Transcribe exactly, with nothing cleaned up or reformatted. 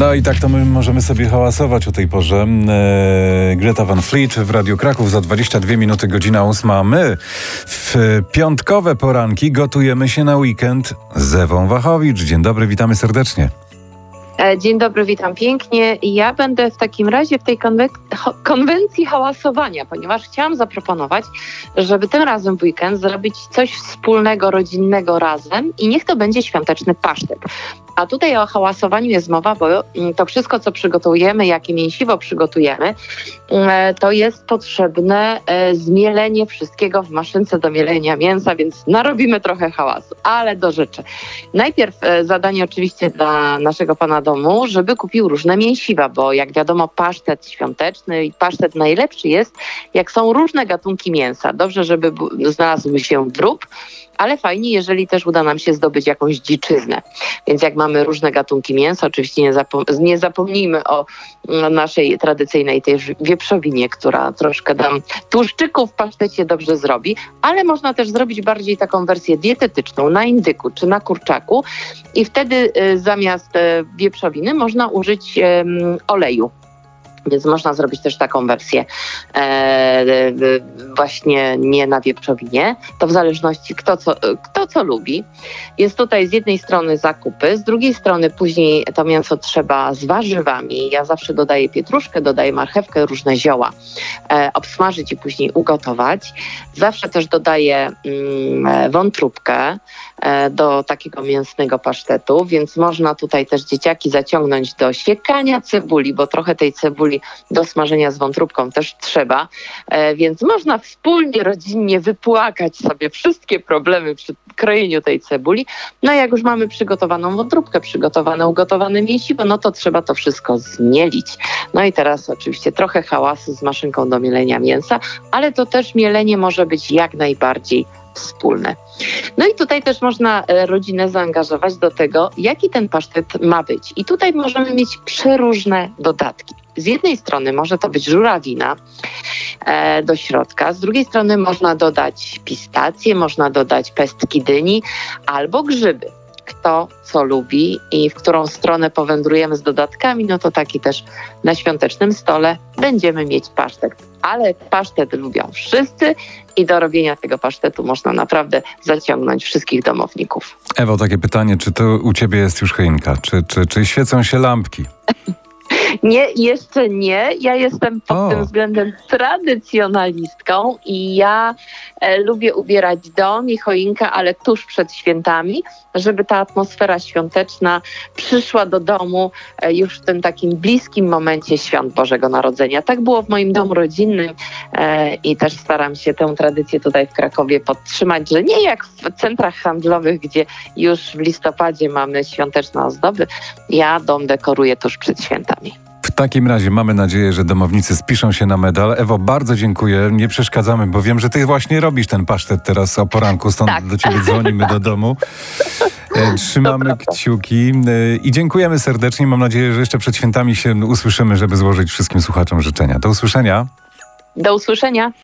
No i tak to my możemy sobie hałasować o tej porze. Eee, Greta Van Fleet w Radiu Kraków za dwadzieścia dwie minuty, godzina ósma. A my w piątkowe poranki gotujemy się na weekend z Ewą Wachowicz. Dzień dobry, witamy serdecznie. Dzień dobry, witam pięknie. Ja będę w takim razie w tej konwe- konwencji hałasowania, ponieważ chciałam zaproponować, żeby tym razem w weekend zrobić coś wspólnego, rodzinnego razem i niech to będzie świąteczny pasztet. A tutaj o hałasowaniu jest mowa, bo to wszystko, co przygotujemy, jakie mięsiwo przygotujemy, to jest potrzebne zmielenie wszystkiego w maszynce do mielenia mięsa, więc narobimy trochę hałasu, ale do rzeczy. Najpierw zadanie oczywiście dla naszego pana domu, żeby kupił różne mięsiwa, bo jak wiadomo pasztet świąteczny i pasztet najlepszy jest, jak są różne gatunki mięsa. Dobrze, żeby znalazłby się drób, ale fajnie, jeżeli też uda nam się zdobyć jakąś dziczyznę. Więc jak mamy różne gatunki mięsa, oczywiście nie, zapom- nie zapomnijmy o naszej tradycyjnej tej wieprzowinie, która troszkę nam tłuszczyków w pasztecie dobrze zrobi, ale można też zrobić bardziej taką wersję dietetyczną na indyku czy na kurczaku i wtedy y, zamiast y, wieprzowiny można użyć y, oleju. Więc można zrobić też taką wersję e, właśnie nie na wieprzowinie. To w zależności kto co, kto co lubi. Jest tutaj z jednej strony zakupy, z drugiej strony później to mięso trzeba z warzywami. Ja zawsze dodaję pietruszkę, dodaję marchewkę, różne zioła. E, obsmażyć i później ugotować. Zawsze też dodaję mm, wątróbkę e, do takiego mięsnego pasztetu, więc można tutaj też dzieciaki zaciągnąć do siekania cebuli, bo trochę tej cebuli do smażenia z wątróbką też trzeba, e, więc można wspólnie, rodzinnie wypłakać sobie wszystkie problemy przy krojeniu tej cebuli. No i jak już mamy przygotowaną wątróbkę, przygotowane, ugotowane mięsiwo, no to trzeba to wszystko zmielić. No i teraz oczywiście trochę hałasu z maszynką do mielenia mięsa, ale to też mielenie może być jak najbardziej wspólne. No i tutaj też można rodzinę zaangażować do tego, jaki ten pasztet ma być. I tutaj możemy mieć przeróżne dodatki. Z jednej strony może to być żurawina e, do środka, z drugiej strony można dodać pistacje, można dodać pestki dyni albo grzyby. Kto co lubi i w którą stronę powędrujemy z dodatkami, no to taki też na świątecznym stole będziemy mieć pasztet. Ale pasztet lubią wszyscy i do robienia tego pasztetu można naprawdę zaciągnąć wszystkich domowników. Ewo, takie pytanie, czy to u ciebie jest już choinka? Czy, czy, czy świecą się lampki? Nie, jeszcze nie. Ja jestem pod o. tym względem tradycjonalistką i ja e, lubię ubierać dom i choinkę, ale tuż przed świętami, żeby ta atmosfera świąteczna przyszła do domu e, już w tym takim bliskim momencie świąt Bożego Narodzenia. Tak było w moim domu rodzinnym e, i też staram się tę tradycję tutaj w Krakowie podtrzymać, że nie jak w centrach handlowych, gdzie już w listopadzie mamy świąteczne ozdoby. Ja dom dekoruję tuż przed świętami. W takim razie mamy nadzieję, że domownicy spiszą się na medal. Ewo, bardzo dziękuję. Nie przeszkadzamy, bo wiem, że ty właśnie robisz ten pasztet teraz o poranku, stąd tak. do ciebie dzwonimy do domu. E, trzymamy kciuki e, i dziękujemy serdecznie. Mam nadzieję, że jeszcze przed świętami się usłyszymy, żeby złożyć wszystkim słuchaczom życzenia. Do usłyszenia. Do usłyszenia.